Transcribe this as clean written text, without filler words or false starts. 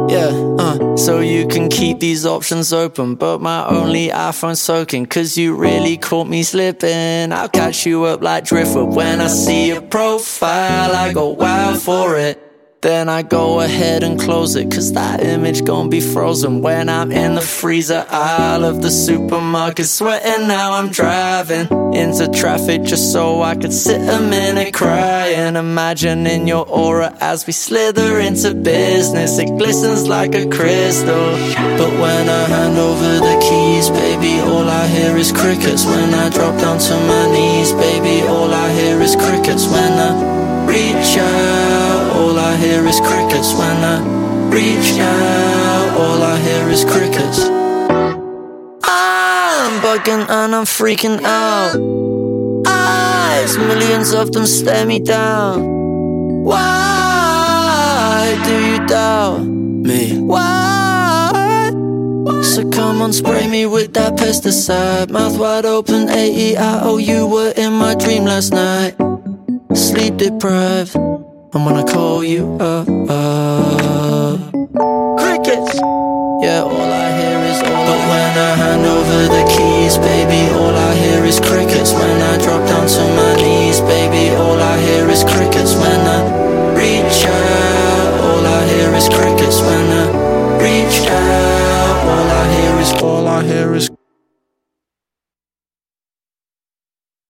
Yeah, so you can keep these options open, but my only iPhone's soaking, cause you really caught me slipping. I'll catch you up like Driftwood. When I see your profile, I go wild for it. Then I go ahead and close it, cause that image gon' be frozen. When I'm in the freezer aisle of the supermarket, sweating, now I'm driving into traffic just so I could sit a minute crying, imagining your aura as we slither into business. It glistens like a crystal, but when I hand over the keys, baby, all I hear is crickets. When I drop down to my knees, baby, all I hear is crickets. When I reach out, all I hear is crickets. When I reach out, all I hear is crickets. I'm bugging and I'm freaking out. Eyes, millions of them stare me down. Why do you doubt me? Why? So come on, spray me with that pesticide. Mouth wide open, A-E-I-O. You were in my dream last night, sleep deprived, and when I call you up, crickets. Yeah, all I hear is but when I hand over the keys, baby, all I hear is crickets. When I drop down to my